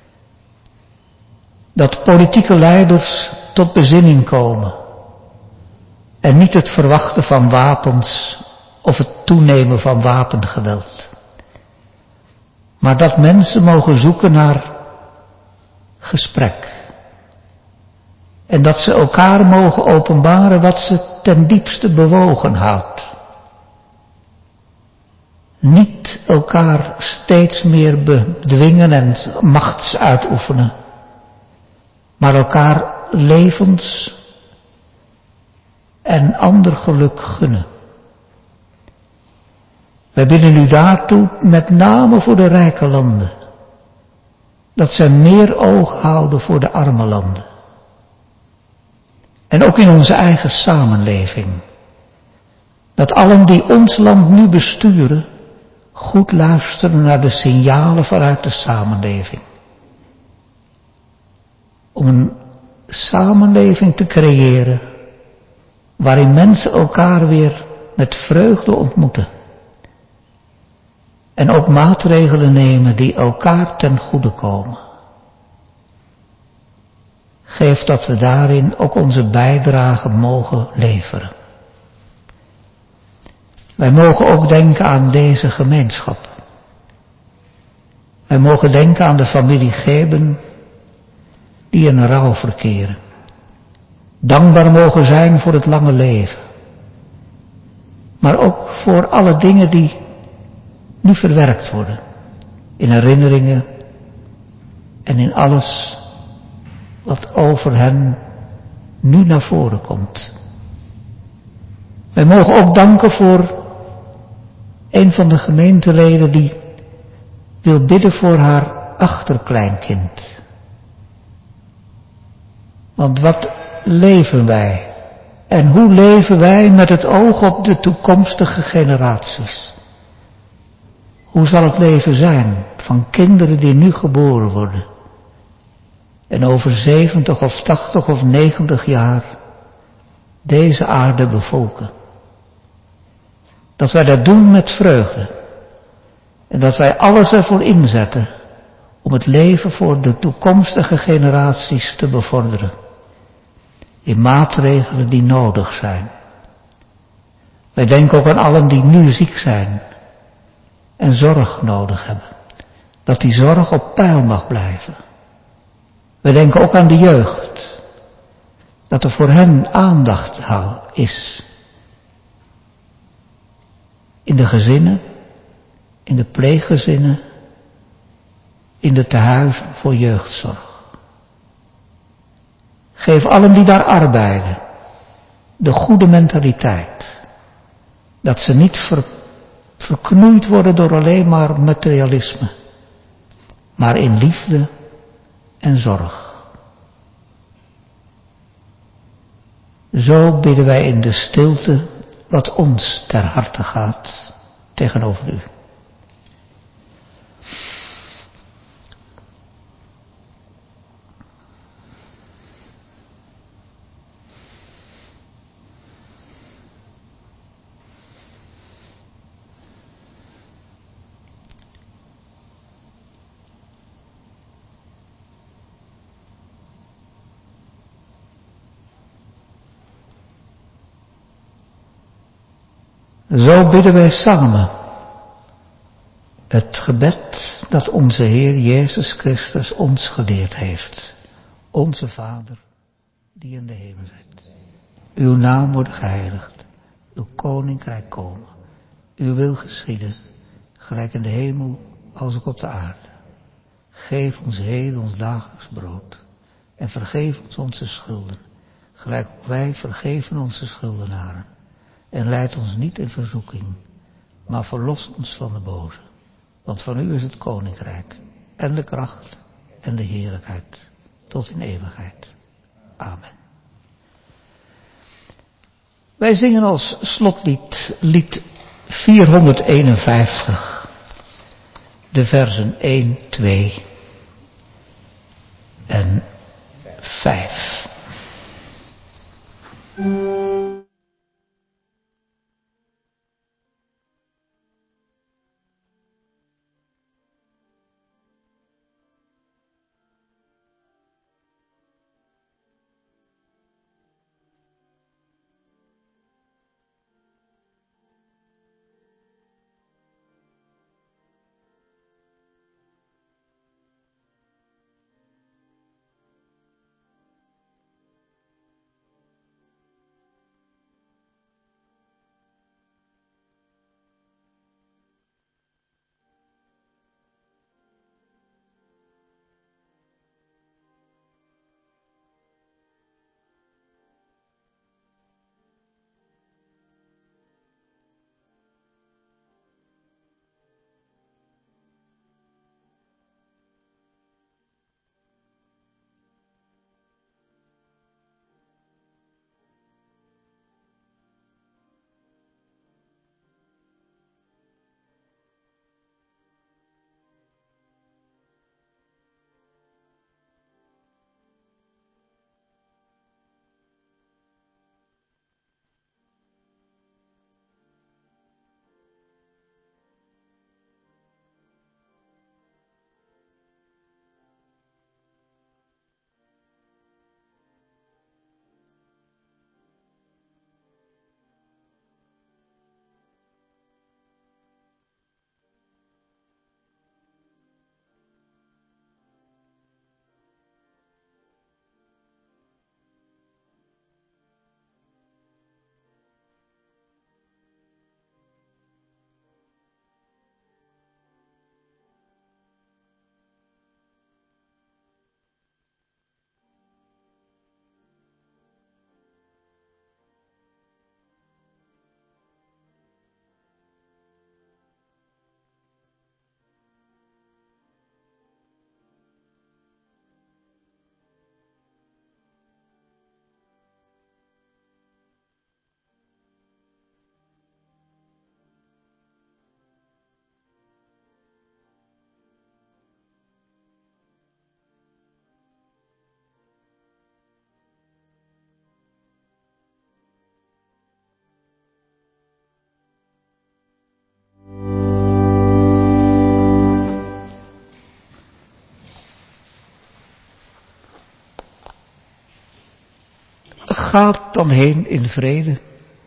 Dat politieke leiders tot bezinning komen. En niet het verwachten van wapens of het toenemen van wapengeweld. Maar dat mensen mogen zoeken naar gesprek. En dat ze elkaar mogen openbaren wat ze ten diepste bewogen houdt. Niet elkaar steeds meer bedwingen en machtsuitoefenen. Maar elkaar levens en ander geluk gunnen. Wij bidden u daartoe met name voor de rijke landen. Dat zij meer oog houden voor de arme landen. En ook in onze eigen samenleving. Dat allen die ons land nu besturen, goed luisteren naar de signalen vanuit de samenleving. Om een samenleving te creëren, waarin mensen elkaar weer met vreugde ontmoeten. En ook maatregelen nemen die elkaar ten goede komen. Geef dat we daarin ook onze bijdrage mogen leveren. Wij mogen ook denken aan deze gemeenschap. Wij mogen denken aan de familie Geben die in rouw verkeren. Dankbaar mogen zijn voor het lange leven. Maar ook voor alle dingen die nu verwerkt worden. In herinneringen en in alles wat over hen nu naar voren komt. Wij mogen ook danken voor een van de gemeenteleden die wil bidden voor haar achterkleinkind. Want wat leven wij? En hoe leven wij met het oog op de toekomstige generaties? Hoe zal het leven zijn van kinderen die nu geboren worden? En over zeventig of tachtig of negentig jaar deze aarde bevolken. Dat wij dat doen met vreugde. En dat wij alles ervoor inzetten om het leven voor de toekomstige generaties te bevorderen. In maatregelen die nodig zijn. Wij denken ook aan allen die nu ziek zijn en zorg nodig hebben. Dat die zorg op peil mag blijven. Wij denken ook aan de jeugd. Dat er voor hen aandacht is. In de gezinnen, in de pleeggezinnen, in de tehuizen voor jeugdzorg. Geef allen die daar arbeiden de goede mentaliteit. Dat ze niet verknoeid worden door alleen maar materialisme, maar in liefde en zorg. Zo bidden wij in de stilte wat ons ter harte gaat tegenover u. Zo bidden wij samen het gebed dat onze Heer Jezus Christus ons geleerd heeft. Onze Vader, die in de hemel zijt. Uw naam wordt geheiligd. Uw koninkrijk komen. Uw wil geschieden, gelijk in de hemel als ook op de aarde. Geef ons heden ons dagelijks brood. En vergeef ons onze schulden, gelijk ook wij vergeven onze schuldenaren. En leid ons niet in verzoeking, maar verlos ons van de boze. Want van u is het koninkrijk, en de kracht, en de heerlijkheid, tot in eeuwigheid. Amen. Wij zingen als slotlied, lied vierhonderdeenenvijftig, de versen één, twee en vijf. Gaat dan heen in vrede.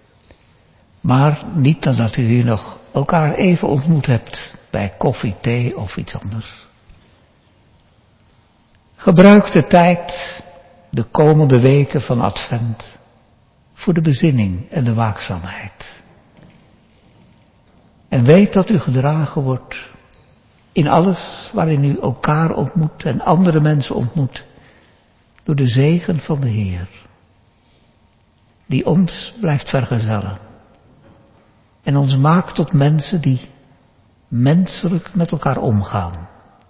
Maar niet nadat u hier nog elkaar even ontmoet hebt bij koffie, thee of iets anders. Gebruik de tijd, de komende weken van Advent, voor de bezinning en de waakzaamheid. En weet dat u gedragen wordt in alles waarin u elkaar ontmoet en andere mensen ontmoet, door de zegen van de Heer, die ons blijft vergezellen en ons maakt tot mensen die menselijk met elkaar omgaan.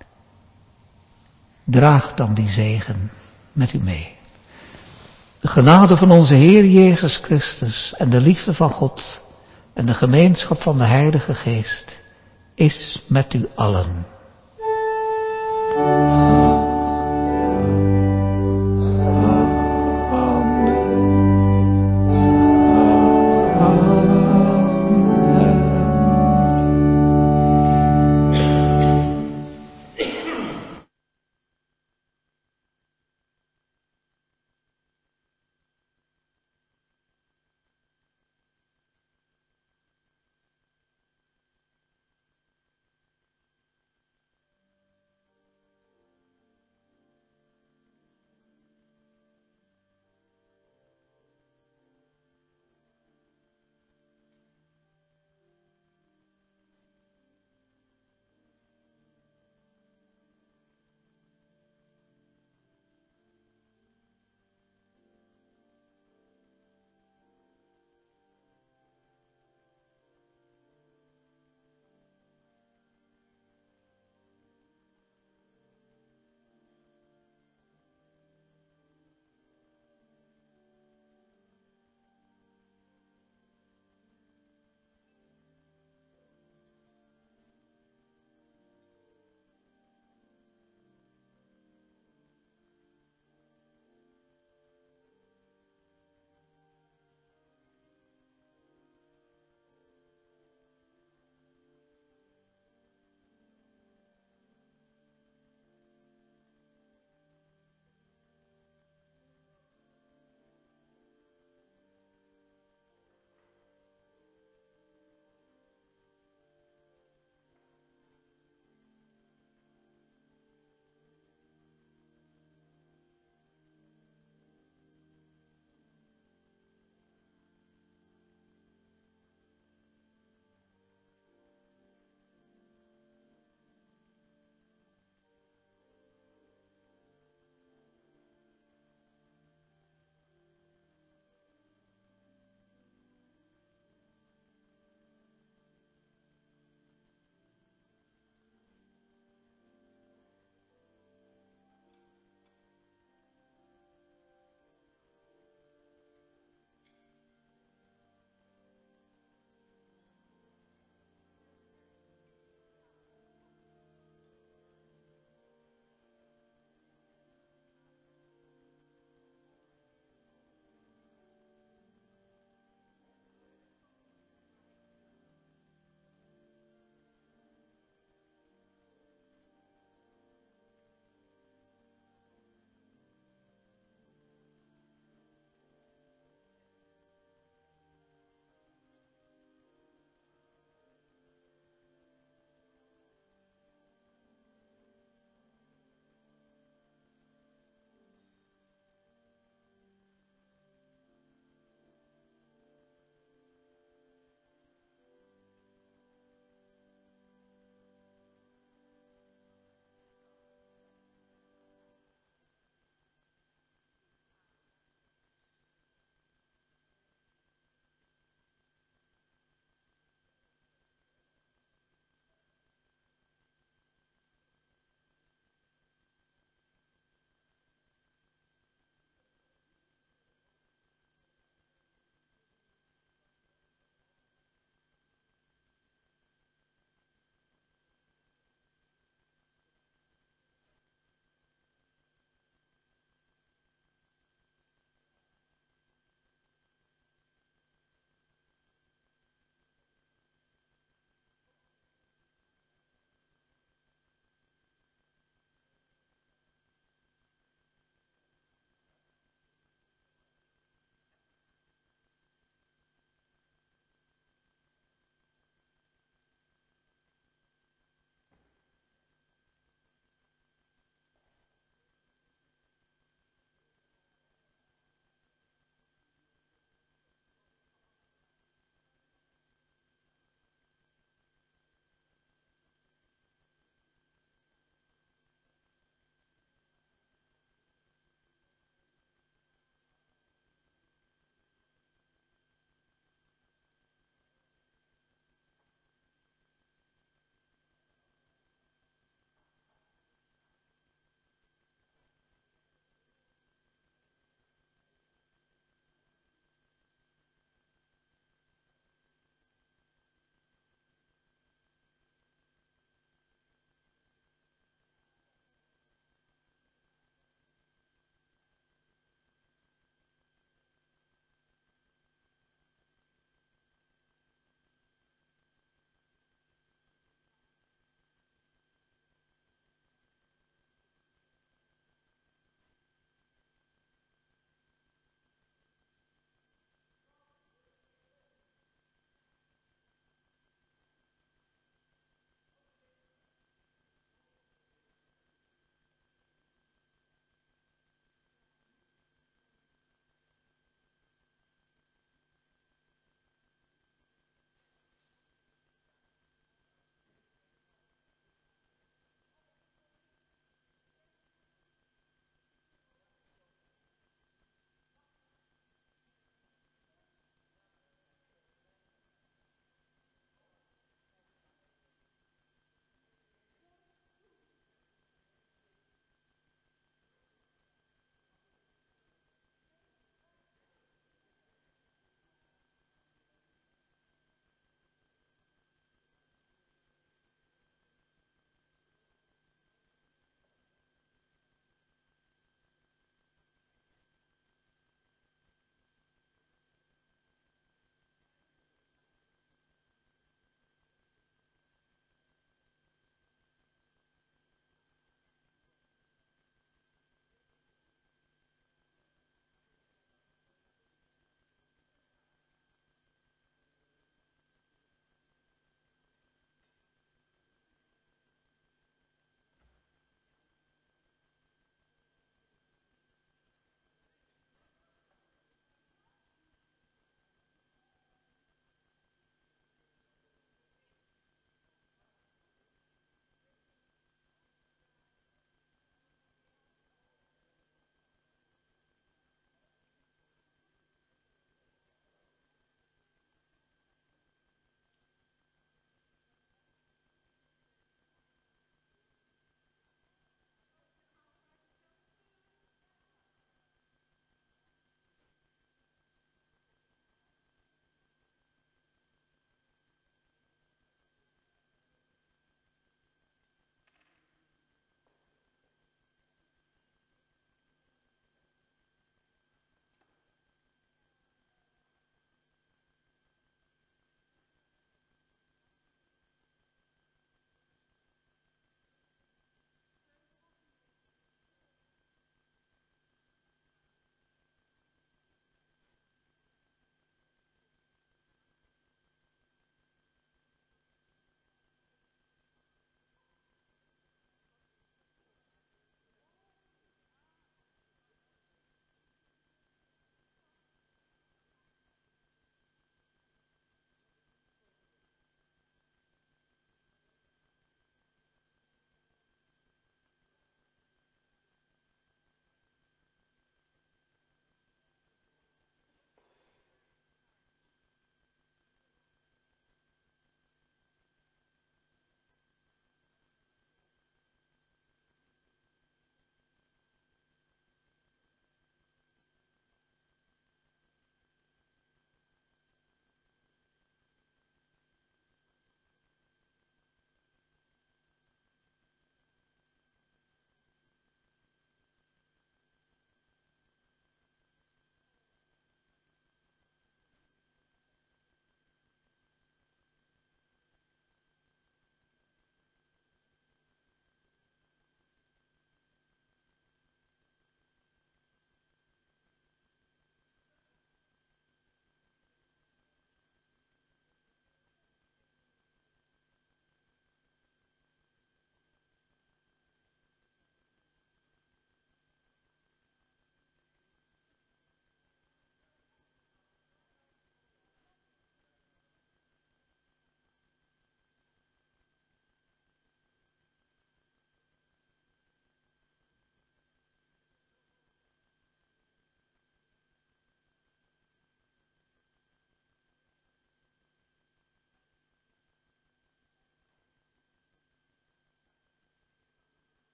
Draag dan die zegen met u mee. De genade van onze Heer Jezus Christus en de liefde van God en de gemeenschap van de Heilige Geest is met u allen.